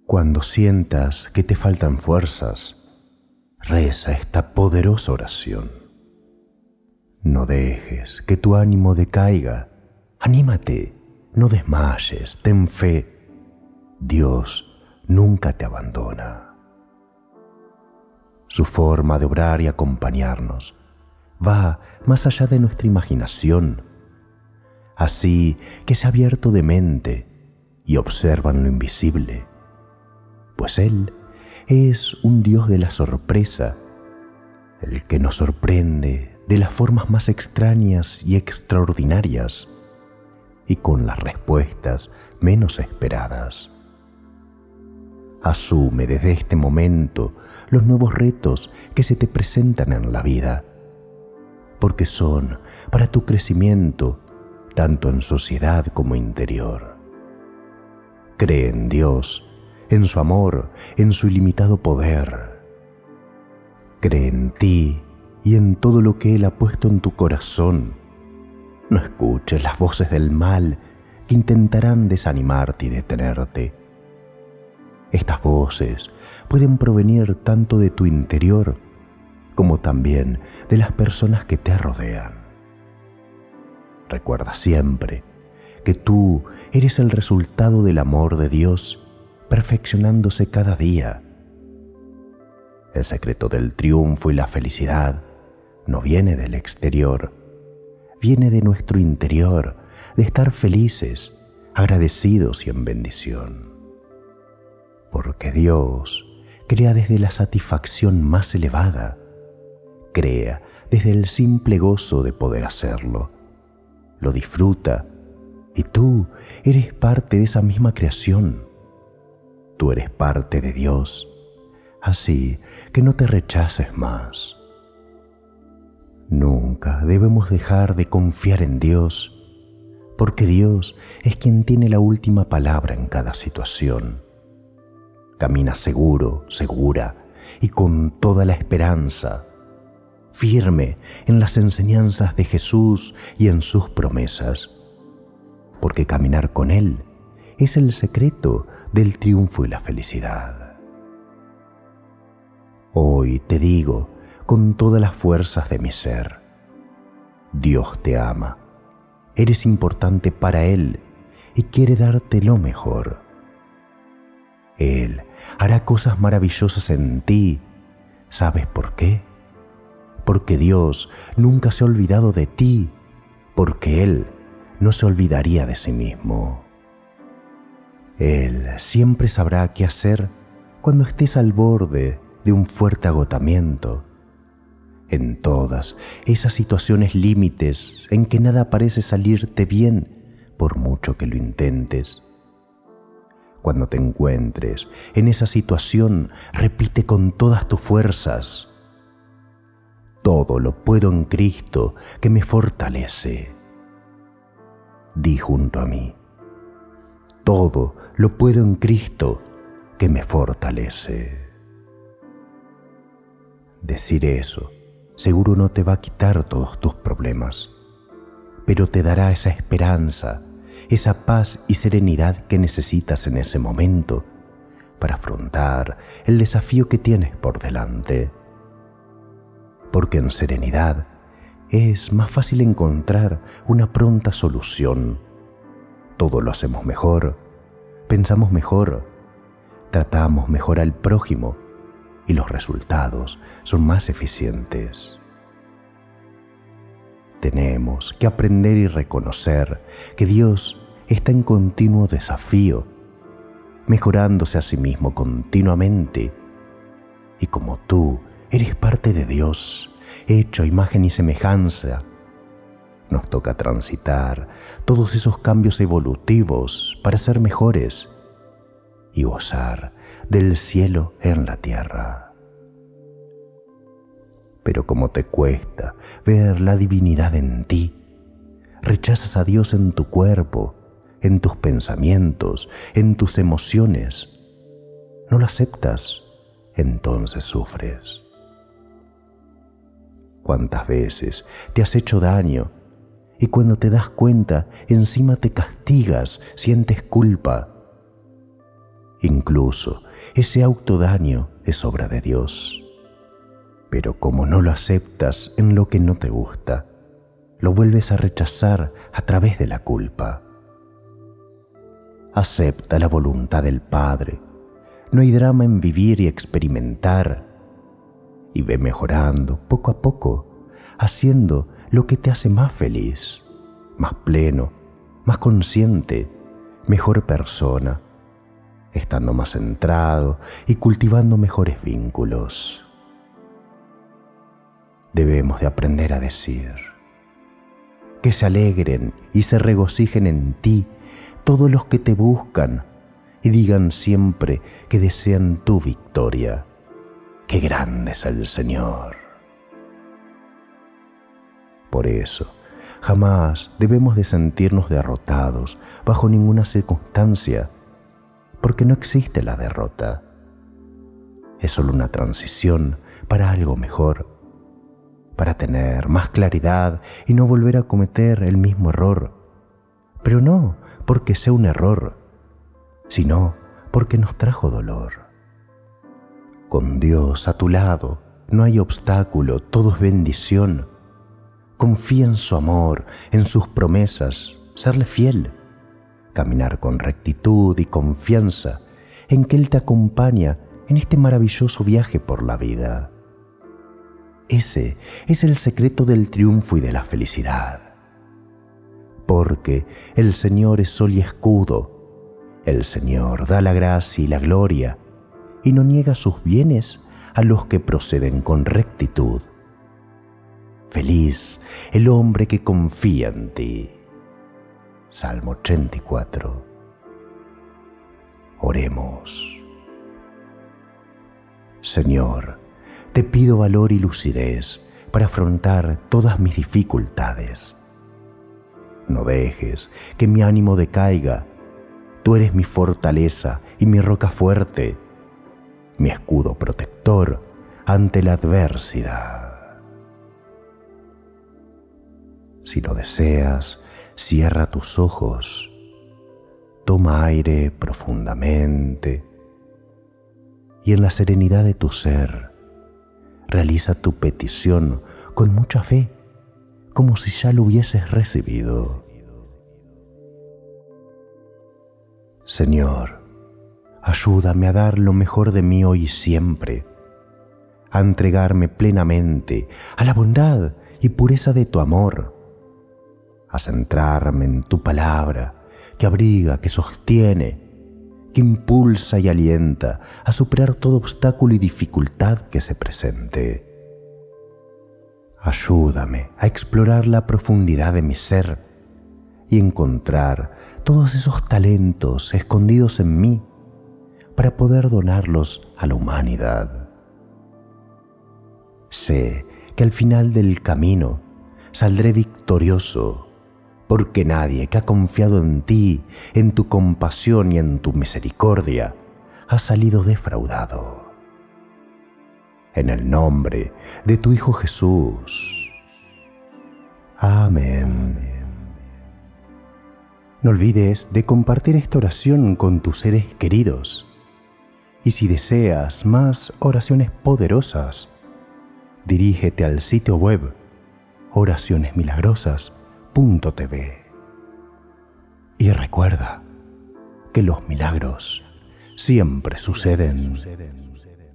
Cuando sientas que te faltan fuerzas, reza esta poderosa oración. No dejes que tu ánimo decaiga. Anímate, no desmayes, ten fe. Dios nunca te abandona. Su forma de obrar y acompañarnos va más allá de nuestra imaginación. Así que se ha abierto de mente y observan lo invisible, pues Él es un Dios de la sorpresa, el que nos sorprende de las formas más extrañas y extraordinarias y con las respuestas menos esperadas. Asume desde este momento los nuevos retos que se te presentan en la vida, porque son para tu crecimiento, tanto en sociedad como interior. Cree en Dios, en su amor, en su ilimitado poder. Cree en ti y en todo lo que Él ha puesto en tu corazón. No escuches las voces del mal que intentarán desanimarte y detenerte. Estas voces pueden provenir tanto de tu interior como también de las personas que te rodean. Recuerda siempre que tú eres el resultado del amor de Dios perfeccionándose cada día. El secreto del triunfo y la felicidad no viene del exterior, viene de nuestro interior, de estar felices, agradecidos y en bendición. Porque Dios crea desde la satisfacción más elevada, crea desde el simple gozo de poder hacerlo, lo disfruta y tú eres parte de esa misma creación. Tú eres parte de Dios, así que no te rechaces más. Nunca debemos dejar de confiar en Dios, porque Dios es quien tiene la última palabra en cada situación. Camina seguro, segura y con toda la esperanza, firme en las enseñanzas de Jesús y en sus promesas, porque caminar con Él es el secreto del triunfo y la felicidad. Hoy te digo con todas las fuerzas de mi ser, Dios te ama, eres importante para Él y quiere darte lo mejor. Él hará cosas maravillosas en ti. ¿Sabes por qué? Porque Dios nunca se ha olvidado de ti, porque Él no se olvidaría de sí mismo. Él siempre sabrá qué hacer cuando estés al borde de un fuerte agotamiento, en todas esas situaciones límites en que nada parece salirte bien por mucho que lo intentes. Cuando te encuentres en esa situación, repite con todas tus fuerzas: todo lo puedo en Cristo que me fortalece. Di junto a mí: todo lo puedo en Cristo que me fortalece. Decir eso seguro no te va a quitar todos tus problemas, pero te dará esa esperanza, esa paz y serenidad que necesitas en ese momento para afrontar el desafío que tienes por delante. Porque en serenidad es más fácil encontrar una pronta solución. Todo lo hacemos mejor, pensamos mejor, tratamos mejor al prójimo y los resultados son más eficientes. Tenemos que aprender y reconocer que Dios está en continuo desafío, mejorándose a sí mismo continuamente. Y como tú eres parte de Dios, hecho a imagen y semejanza, nos toca transitar todos esos cambios evolutivos para ser mejores y gozar del cielo en la tierra. Pero como te cuesta ver la divinidad en ti, rechazas a Dios en tu cuerpo, en tus pensamientos, en tus emociones, no lo aceptas, entonces sufres. ¿Cuántas veces te has hecho daño y cuando te das cuenta encima te castigas, sientes culpa? Incluso ese autodaño es obra de Dios. Pero como no lo aceptas en lo que no te gusta, lo vuelves a rechazar a través de la culpa. Acepta la voluntad del Padre. No hay drama en vivir y experimentar. Y ve mejorando poco a poco, haciendo lo que te hace más feliz, más pleno, más consciente, mejor persona, estando más centrado y cultivando mejores vínculos. Debemos de aprender a decir: que se alegren y se regocijen en ti todos los que te buscan y digan siempre que desean tu victoria. ¡Qué grande es el Señor! Por eso, jamás debemos de sentirnos derrotados bajo ninguna circunstancia, porque no existe la derrota. Es solo una transición para algo mejor, para tener más claridad y no volver a cometer el mismo error. Pero no porque sea un error, sino porque nos trajo dolor. Con Dios a tu lado no hay obstáculo, todo es bendición. Confía en su amor, en sus promesas, serle fiel, caminar con rectitud y confianza en que Él te acompaña en este maravilloso viaje por la vida. Ese es el secreto del triunfo y de la felicidad. Porque el Señor es sol y escudo. El Señor da la gracia y la gloria y no niega sus bienes a los que proceden con rectitud. Feliz el hombre que confía en ti. Salmo 84. Oremos. Señor, te pido valor y lucidez para afrontar todas mis dificultades. No dejes que mi ánimo decaiga. Tú eres mi fortaleza y mi roca fuerte, mi escudo protector ante la adversidad. Si lo deseas, cierra tus ojos, toma aire profundamente y en la serenidad de tu ser, realiza tu petición con mucha fe, como si ya lo hubieses recibido. Señor, ayúdame a dar lo mejor de mí hoy y siempre, a entregarme plenamente a la bondad y pureza de tu amor, a centrarme en tu palabra que abriga, que sostiene, que impulsa y alienta a superar todo obstáculo y dificultad que se presente. Ayúdame a explorar la profundidad de mi ser y encontrar todos esos talentos escondidos en mí para poder donarlos a la humanidad. Sé que al final del camino saldré victorioso, porque nadie que ha confiado en ti, en tu compasión y en tu misericordia, ha salido defraudado. En el nombre de tu Hijo Jesús. Amén. No olvides de compartir esta oración con tus seres queridos. Y si deseas más oraciones poderosas, dirígete al sitio web oracionesmilagrosas.tv. Y recuerda que los milagros siempre suceden